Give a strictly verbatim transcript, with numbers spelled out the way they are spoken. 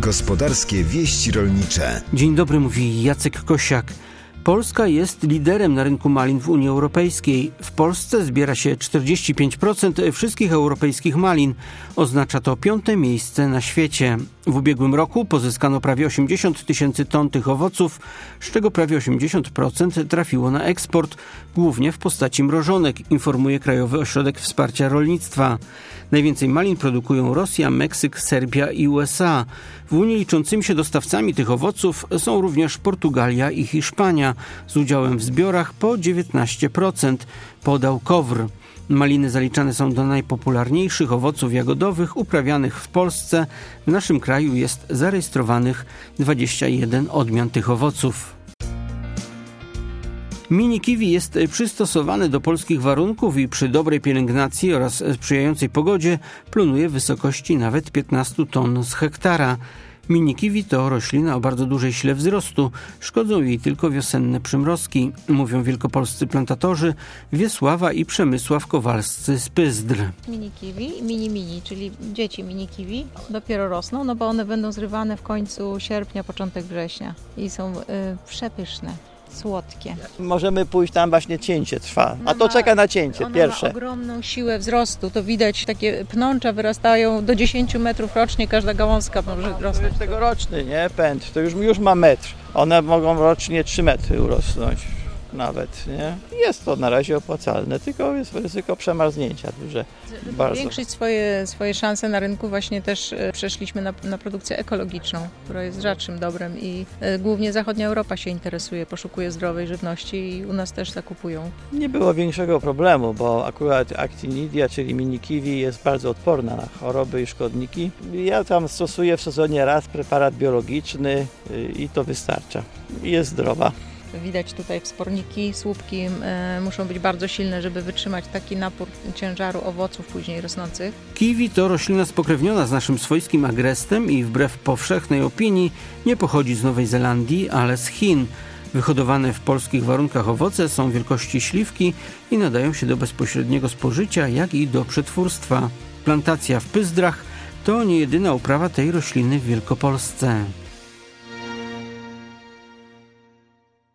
Gospodarskie wieści rolnicze. Dzień dobry, mówi Jacek Kosiak. Polska jest liderem na rynku malin w Unii Europejskiej. W Polsce zbiera się czterdzieści pięć procent wszystkich europejskich malin. Oznacza to piąte miejsce na świecie. W ubiegłym roku pozyskano prawie osiemdziesiąt tysięcy ton tych owoców, z czego prawie osiemdziesiąt procent trafiło na eksport, głównie w postaci mrożonek, informuje Krajowy Ośrodek Wsparcia Rolnictwa. Najwięcej malin produkują Rosja, Meksyk, Serbia i U S A. W Unii liczącymi się dostawcami tych owoców są również Portugalia i Hiszpania, z udziałem w zbiorach po dziewiętnaście procent, podał KOWR. Maliny zaliczane są do najpopularniejszych owoców jagodowych uprawianych w Polsce. W naszym kraju jest zarejestrowanych dwadzieścia jeden odmian tych owoców. Mini kiwi jest przystosowany do polskich warunków i przy dobrej pielęgnacji oraz sprzyjającej pogodzie plonuje wysokości nawet piętnaście ton z hektara. Mini kiwi to roślina o bardzo dużej sile wzrostu. Szkodzą jej tylko wiosenne przymrozki, mówią wielkopolscy plantatorzy Wiesława i Przemysław Kowalscy z Pyzdr. Mini kiwi, mini mini, czyli dzieci mini kiwi dopiero rosną, no bo one będą zrywane w końcu sierpnia, początek września i są y, przepyszne. Słodkie. Możemy pójść tam, właśnie cięcie trwa, a Ona to ma, czeka na cięcie ona pierwsze. Ma ogromną siłę wzrostu, to widać, takie pnącza wyrastają do dziesięciu metrów rocznie, każda gałązka może To rosnąć. jest tegoroczny, nie? Pęd, to już, już ma metr. One mogą rocznie trzy metry urosnąć nawet, nie? Jest to na razie opłacalne, tylko jest ryzyko przemarznięcia duże. Bardzo. Zwiększyć swoje, swoje szanse na rynku właśnie też przeszliśmy na, na produkcję ekologiczną, która jest rzadszym dobrem i głównie zachodnia Europa się interesuje, poszukuje zdrowej żywności i u nas też zakupują. Nie było większego problemu, bo akurat actinidia, czyli mini kiwi, jest bardzo odporna na choroby i szkodniki. Ja tam stosuję w sezonie raz preparat biologiczny i to wystarcza. I jest zdrowa. Widać tutaj wsporniki, słupki e, muszą być bardzo silne, żeby wytrzymać taki napór ciężaru owoców później rosnących. Kiwi to roślina spokrewniona z naszym swojskim agrestem i wbrew powszechnej opinii nie pochodzi z Nowej Zelandii, ale z Chin. Wyhodowane w polskich warunkach owoce są wielkości śliwki i nadają się do bezpośredniego spożycia, jak i do przetwórstwa. Plantacja w Pysdrach to nie jedyna uprawa tej rośliny w Wielkopolsce.